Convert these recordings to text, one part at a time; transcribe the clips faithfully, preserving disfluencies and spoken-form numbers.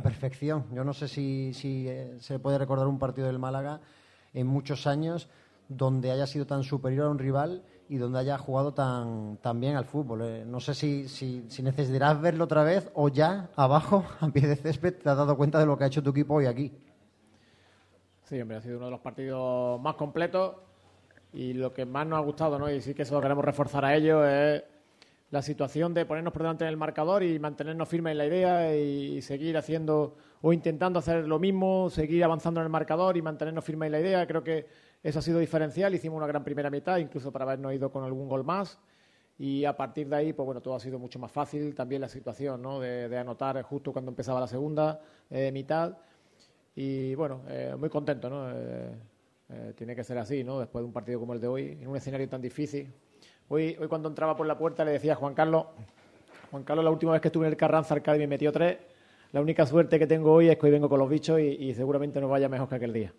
perfección. Yo no sé si, si eh, se puede recordar un partido del Málaga en muchos años donde haya sido tan superior a un rival y donde haya jugado tan, tan bien al fútbol. Eh, no sé si, si, si necesitarás verlo otra vez o ya abajo, a pie de césped, te has dado cuenta de lo que ha hecho tu equipo hoy aquí. Sí, hombre, ha sido uno de los partidos más completos y lo que más nos ha gustado, ¿no? Y sí que eso lo queremos reforzar a ellos, es la situación de ponernos por delante en el marcador y mantenernos firmes en la idea y seguir haciendo o intentando hacer lo mismo, seguir avanzando en el marcador y mantenernos firmes en la idea. Creo que eso ha sido diferencial. Hicimos una gran primera mitad, incluso para habernos ido con algún gol más. Y a partir de ahí, pues bueno, todo ha sido mucho más fácil. También la situación, ¿no?, de, de anotar justo cuando empezaba la segunda eh, mitad. Y bueno, eh, muy contento, ¿no? Eh, eh, tiene que ser así, ¿no? Después de un partido como el de hoy, en un escenario tan difícil. Hoy, hoy cuando entraba por la puerta le decía a Juan Carlos, Juan Carlos, la última vez que estuve en el Carranza Arcadi me metió tres. La única suerte que tengo hoy es que hoy vengo con los bichos y, y seguramente nos vaya mejor que aquel día.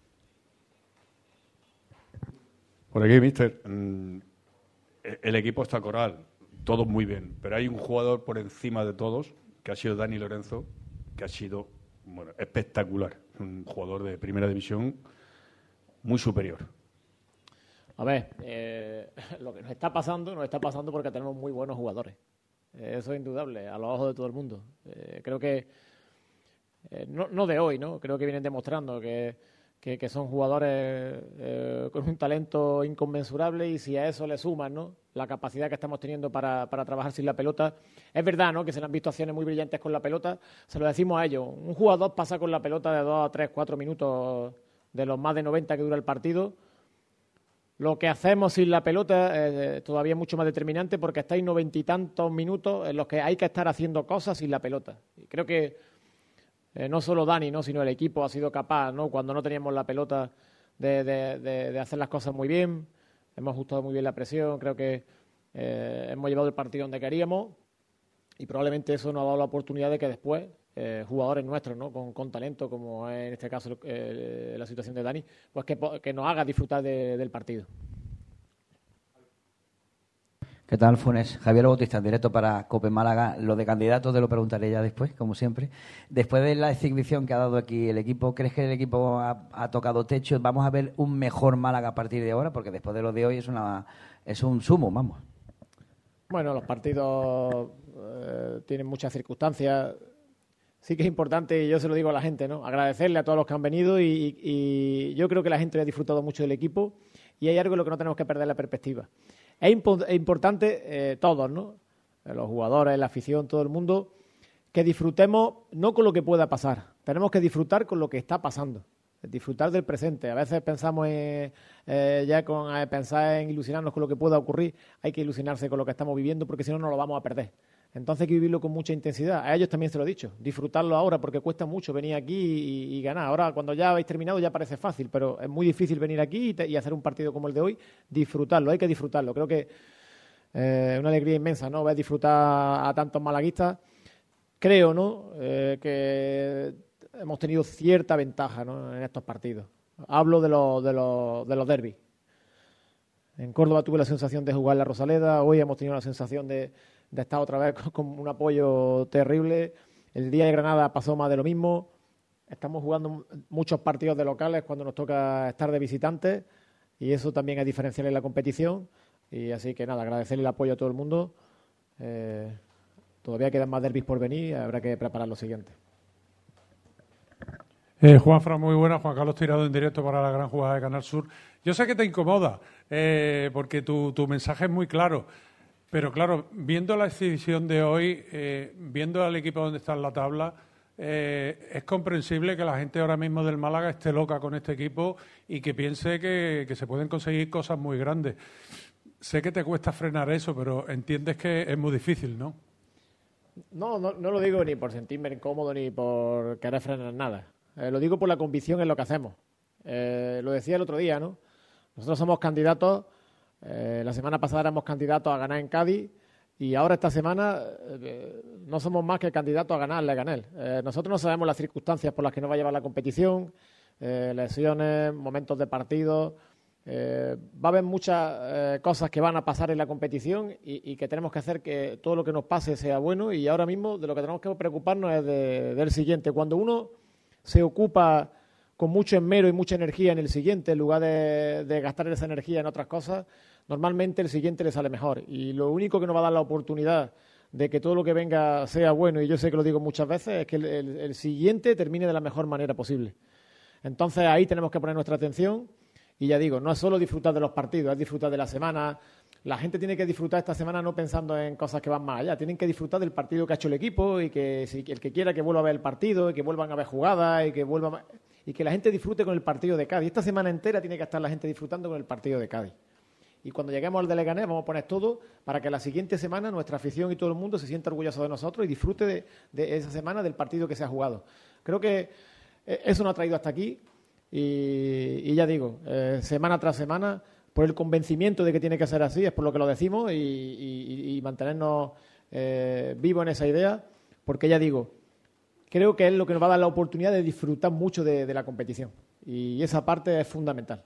Por aquí, mister, el equipo está coral, todo muy bien, pero hay un jugador por encima de todos, que ha sido Dani Lorenzo, que ha sido, bueno, espectacular, un jugador de primera división muy superior. A ver, eh, lo que nos está pasando, nos está pasando porque tenemos muy buenos jugadores. Eh, eso es indudable, a los ojos de todo el mundo. Eh, creo que, eh, no, no de hoy, ¿no? Creo que vienen demostrando que, que, que son jugadores eh, con un talento inconmensurable y si a eso le suman, ¿no?, la capacidad que estamos teniendo para, para trabajar sin la pelota. Es verdad, ¿no?, que se le han visto acciones muy brillantes con la pelota. Se lo decimos a ellos. Un jugador pasa con la pelota de dos a tres, cuatro minutos de los más de noventa que dura el partido. Lo que hacemos sin la pelota es todavía mucho más determinante porque estáis noventa y tantos minutos en los que hay que estar haciendo cosas sin la pelota. Y creo que eh, no solo Dani, ¿no?, sino el equipo ha sido capaz, ¿no?, cuando no teníamos la pelota, de, de, de, de hacer las cosas muy bien. Hemos ajustado muy bien la presión. Creo que eh, hemos llevado el partido donde queríamos y probablemente eso nos ha dado la oportunidad de que después Eh, jugadores nuestros, ¿no?, con, con talento, como es en este caso eh, la situación de Dani, pues que, que nos haga disfrutar de, del partido. ¿Qué tal, Funes? Javier Bautista, en directo para Cope Málaga. Lo de candidatos te lo preguntaré ya después, como siempre. Después de la exhibición que ha dado aquí el equipo, ¿crees que el equipo ha, ha tocado techo? ¿Vamos a ver un mejor Málaga a partir de ahora? Porque después de lo de hoy es, una, es un sumo, vamos. Bueno, los partidos eh, tienen muchas circunstancias. Sí que es importante, y yo se lo digo a la gente, ¿no?, agradecerle a todos los que han venido y, y yo creo que la gente ha disfrutado mucho del equipo y hay algo en lo que no tenemos que perder la perspectiva. Es, impo es importante, eh, todos, ¿no?, los jugadores, la afición, todo el mundo, que disfrutemos no con lo que pueda pasar, tenemos que disfrutar con lo que está pasando, disfrutar del presente. A veces pensamos en, eh, ya con eh, pensar en ilusionarnos con lo que pueda ocurrir, hay que ilusionarse con lo que estamos viviendo porque si no, no lo vamos a perder. Entonces hay que vivirlo con mucha intensidad. A ellos también se lo he dicho, disfrutarlo ahora porque cuesta mucho venir aquí y, y ganar. Ahora, cuando ya habéis terminado, ya parece fácil, pero es muy difícil venir aquí y, te, y hacer un partido como el de hoy. Disfrutarlo, hay que disfrutarlo. Creo que es eh, una alegría inmensa, ¿no?, ver disfrutar a tantos malaguistas. Creo, ¿no?, eh, que hemos tenido cierta ventaja, ¿no?, en estos partidos. Hablo de los, de los, de los derbis. En Córdoba tuve la sensación de jugar la Rosaleda, hoy hemos tenido la sensación de... de estar otra vez con, con un apoyo terrible. El día de Granada pasó más de lo mismo. Estamos jugando muchos partidos de locales cuando nos toca estar de visitantes y eso también es diferencial en la competición. Y así que nada, agradecerle el apoyo a todo el mundo. Eh, todavía quedan más derbis por venir y habrá que preparar lo siguiente. Eh, Juanfran, muy buena. Juan Carlos Tirado en directo para la gran jugada de Canal Sur. Yo sé que te incomoda eh, porque tu, tu mensaje es muy claro. Pero claro, viendo la exhibición de hoy, eh, viendo al equipo donde está en la tabla, eh, es comprensible que la gente ahora mismo del Málaga esté loca con este equipo y que piense que, que se pueden conseguir cosas muy grandes. Sé que te cuesta frenar eso, pero entiendes que es muy difícil, ¿no? No, no, no lo digo ni por sentirme incómodo ni por querer frenar nada. Eh, lo digo por la convicción en lo que hacemos. Eh, lo decía el otro día, ¿no? Nosotros somos candidatos. Eh, la semana pasada éramos candidatos a ganar en Cádiz y ahora esta semana eh, no somos más que candidatos a ganar en Leganés. Eh, nosotros no sabemos las circunstancias por las que nos va a llevar la competición, eh, lesiones, momentos de partido. Eh, va a haber muchas eh, cosas que van a pasar en la competición y, y que tenemos que hacer que todo lo que nos pase sea bueno, y ahora mismo de lo que tenemos que preocuparnos es de, del siguiente. Cuando uno se ocupa con mucho esmero y mucha energía en el siguiente, en lugar de, de gastar esa energía en otras cosas, normalmente el siguiente le sale mejor. Y lo único que nos va a dar la oportunidad de que todo lo que venga sea bueno, y yo sé que lo digo muchas veces, es que el, el, el siguiente termine de la mejor manera posible. Entonces ahí tenemos que poner nuestra atención. Y ya digo, no es solo disfrutar de los partidos, es disfrutar de la semana. La gente tiene que disfrutar esta semana no pensando en cosas que van más allá. Tienen que disfrutar del partido que ha hecho el equipo, y que si el que quiera que vuelva a ver el partido, y que vuelvan a ver jugadas, y que vuelva y que la gente disfrute con el partido de Cádiz. Esta semana entera tiene que estar la gente disfrutando con el partido de Cádiz. Y cuando lleguemos al de Leganés vamos a poner todo para que la siguiente semana nuestra afición y todo el mundo se sienta orgulloso de nosotros y disfrute de, de esa semana, del partido que se ha jugado. Creo que eso nos ha traído hasta aquí. Y, y ya digo, eh, semana tras semana, por el convencimiento de que tiene que ser así, es por lo que lo decimos, y, y, y mantenernos eh, vivos en esa idea, porque ya digo, creo que es lo que nos va a dar la oportunidad de disfrutar mucho de, de la competición, y esa parte es fundamental.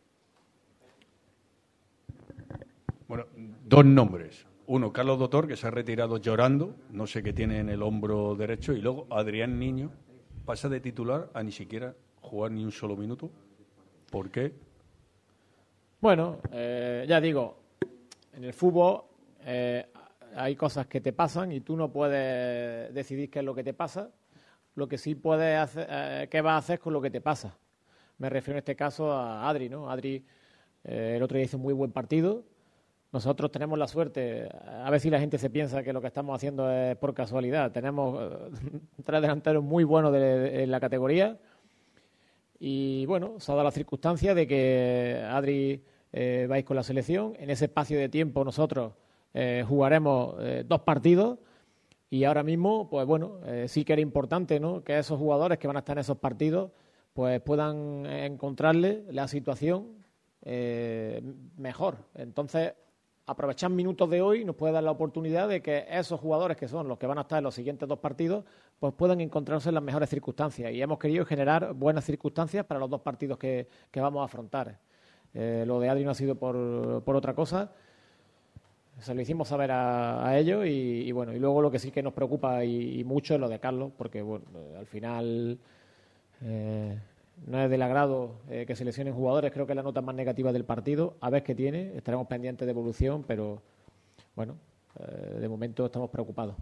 Bueno, dos nombres. Uno, Carlos Dotor, que se ha retirado llorando, no sé qué tiene en el hombro derecho, y luego Adrián Niño pasa de titular a ni siquiera jugar ni un solo minuto. ¿Por qué? Bueno, eh, ya digo, en el fútbol eh, hay cosas que te pasan y tú no puedes decidir qué es lo que te pasa. Lo que sí puedes hacer, eh, qué vas a hacer con lo que te pasa. Me refiero en este caso a Adri, ¿no? Adri eh, el otro día hizo un muy buen partido. Nosotros tenemos la suerte, a ver si la gente se piensa que lo que estamos haciendo es por casualidad. Tenemos eh, tres delanteros muy buenos de, de, en la categoría. Y bueno, se ha dado la circunstancia de que Adri eh, va a ir con la selección. En ese espacio de tiempo nosotros eh, jugaremos eh, dos partidos, y ahora mismo, pues bueno, eh, sí que era importante, ¿no?, que esos jugadores que van a estar en esos partidos pues puedan encontrarle la situación eh, mejor. Entonces, aprovechar minutos de hoy nos puede dar la oportunidad de que esos jugadores, que son los que van a estar en los siguientes dos partidos, pues puedan encontrarse en las mejores circunstancias. Y hemos querido generar buenas circunstancias para los dos partidos que, que vamos a afrontar. Eh, lo de Adri no ha sido por, por otra cosa. Se lo hicimos saber a, a ellos, y, y bueno, y luego lo que sí que nos preocupa y, y mucho es lo de Carlos, porque bueno, al final eh, no es del agrado eh, que se lesionen jugadores. Creo que es la nota más negativa del partido. A ver qué tiene, estaremos pendientes de evolución, pero bueno, eh, de momento estamos preocupados.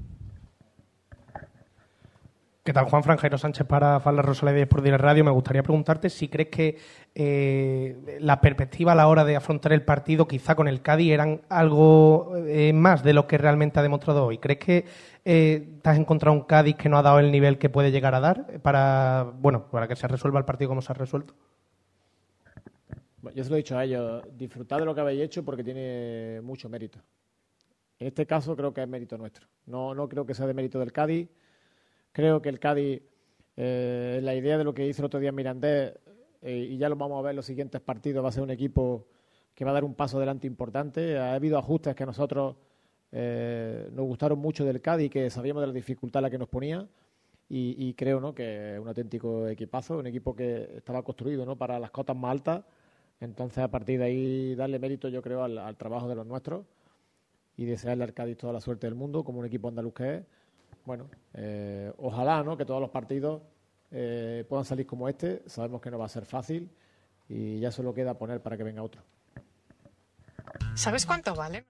¿Qué tal, Juan? Franjero Sánchez para Fan La Rosaleda y Sport Direct Radio. Me gustaría preguntarte si crees que eh, la perspectiva a la hora de afrontar el partido, quizá con el Cádiz, eran algo eh, más de lo que realmente ha demostrado hoy. ¿Crees que eh, te has encontrado un Cádiz que no ha dado el nivel que puede llegar a dar para, bueno, para que se resuelva el partido como se ha resuelto? Bueno, yo se lo he dicho a ellos, disfrutad de lo que habéis hecho porque tiene mucho mérito. En este caso creo que es mérito nuestro. No, no creo que sea de mérito del Cádiz. Creo que el Cádiz, eh, la idea de lo que hizo el otro día en Mirandés, eh, y ya lo vamos a ver en los siguientes partidos, va a ser un equipo que va a dar un paso adelante importante. Ha habido ajustes que a nosotros eh, nos gustaron mucho del Cádiz, que sabíamos de la dificultad a la que nos ponía, y, y creo, ¿no?, que es un auténtico equipazo, un equipo que estaba construido, ¿no?, para las cotas más altas. Entonces, a partir de ahí, darle mérito, yo creo, al, al trabajo de los nuestros, y desearle al Cádiz toda la suerte del mundo, como un equipo andaluz que es. Bueno, eh, ojalá, ¿no?, que todos los partidos eh, puedan salir como este. Sabemos que no va a ser fácil y ya solo queda poner para que venga otro. ¿Sabes cuánto vale?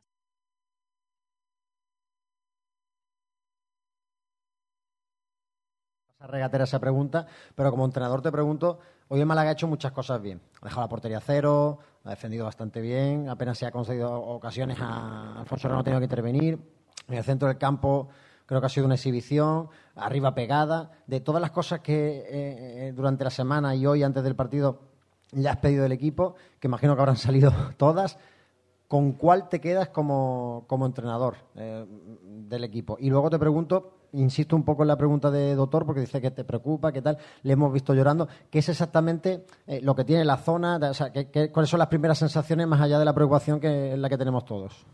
A regatera esa pregunta, pero como entrenador te pregunto, hoy el Málaga ha hecho muchas cosas bien. Ha dejado la portería a cero, ha defendido bastante bien, apenas se ha concedido ocasiones a Alfonso, no ha tenido que intervenir. En el centro del campo creo que ha sido una exhibición, arriba pegada, de todas las cosas que eh, durante la semana y hoy antes del partido le has pedido del equipo, que imagino que habrán salido todas. ¿Con cuál te quedas como, como entrenador eh, del equipo? Y luego te pregunto, insisto un poco en la pregunta de Doctor, porque dice que te preocupa, qué tal, le hemos visto llorando, ¿qué es exactamente eh, lo que tiene la zona? O sea, ¿qué, qué, ¿cuáles son las primeras sensaciones más allá de la preocupación que es la que tenemos todos?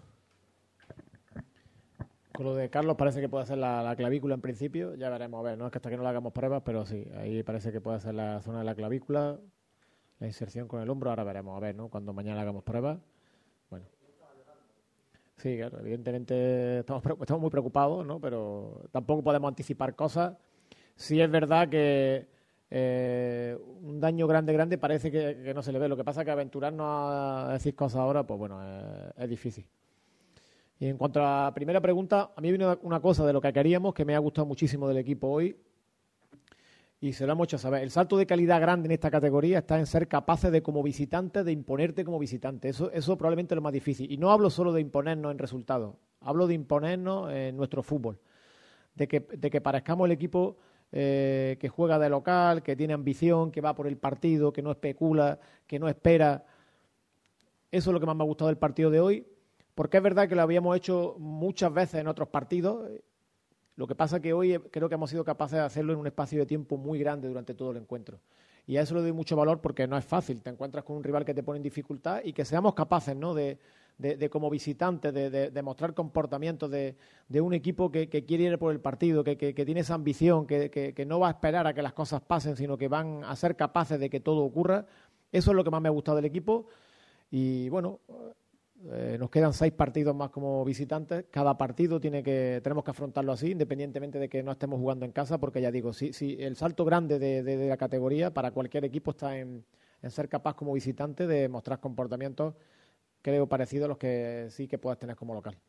Con lo de Carlos parece que puede ser la, la clavícula en principio, ya veremos, a ver, no es que hasta que no le hagamos pruebas, pero sí, ahí parece que puede ser la zona de la clavícula. la inserción con el hombro, ahora veremos, a ver, ¿no? Cuando mañana hagamos pruebas. Bueno. Sí, claro, evidentemente estamos, estamos muy preocupados, ¿no? Pero tampoco podemos anticipar cosas. Sí es verdad que eh, un daño grande, grande parece que, que no se le ve. Lo que pasa es que aventurarnos a decir cosas ahora, pues bueno, es, es difícil. Y en cuanto a la primera pregunta, a mí viene una cosa de lo que queríamos, que me ha gustado muchísimo del equipo hoy, y se lo hemos hecho saber. El salto de calidad grande en esta categoría está en ser capaces de, como visitante, de imponerte como visitante. Eso, eso probablemente es lo más difícil. Y no hablo solo de imponernos en resultados, hablo de imponernos en nuestro fútbol. De que, de que parezcamos el equipo eh, que juega de local, que tiene ambición, que va por el partido, que no especula, que no espera. Eso es lo que más me ha gustado del partido de hoy, porque es verdad que lo habíamos hecho muchas veces en otros partidos. Lo que pasa es que hoy creo que hemos sido capaces de hacerlo en un espacio de tiempo muy grande durante todo el encuentro. Y a eso le doy mucho valor porque no es fácil. Te encuentras con un rival que te pone en dificultad y que seamos capaces, ¿no?, de, de, de como visitantes, de, de, de mostrar comportamientos de, de un equipo que, que quiere ir por el partido, que, que, que tiene esa ambición, que, que, que no va a esperar a que las cosas pasen, sino que van a ser capaces de que todo ocurra. Eso es lo que más me ha gustado del equipo. Y bueno, Eh, nos quedan seis partidos más como visitantes. Cada partido tiene que tenemos que afrontarlo así, independientemente de que no estemos jugando en casa, porque ya digo, sí, sí, el salto grande de, de, de la categoría para cualquier equipo está en, en ser capaz como visitante de mostrar comportamientos, creo, parecidos a los que sí que puedas tener como local.